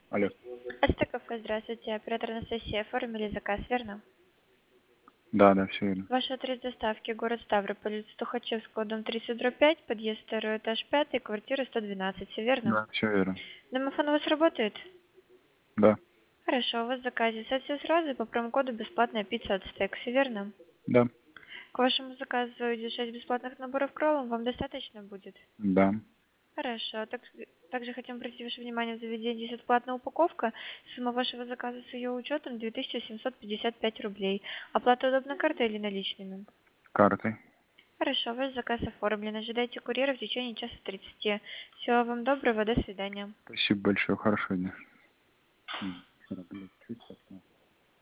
Алло. СТК, здравствуйте. Оператор Анастасия. Оформили заказ, верно? Да, все верно. Ваш адрес доставки — город Ставрополь, улица Тухачевского, дом 30/5, подъезд 2, этаж 5, квартира 112. Все верно? Да, все верно. Домофон у вас работает? Да, Хорошо, у вас в заказе все сразу и по промокоду бесплатная пицца от стек. Все верно? да, К вашему заказу идет 6 бесплатных наборов к роллам. Вам достаточно будет? да. Хорошо. Также хотим обратить ваше внимание, в заведении есть платная упаковка. Сумма вашего заказа с ее учетом 2755 рублей. Оплата удобной картой или наличными? Картой. Хорошо, ваш заказ оформлен. Ожидайте курьера в течение часа 30. Всего вам доброго, до свидания. Спасибо большое. Хорошего дня. Вчера, блядь, чуть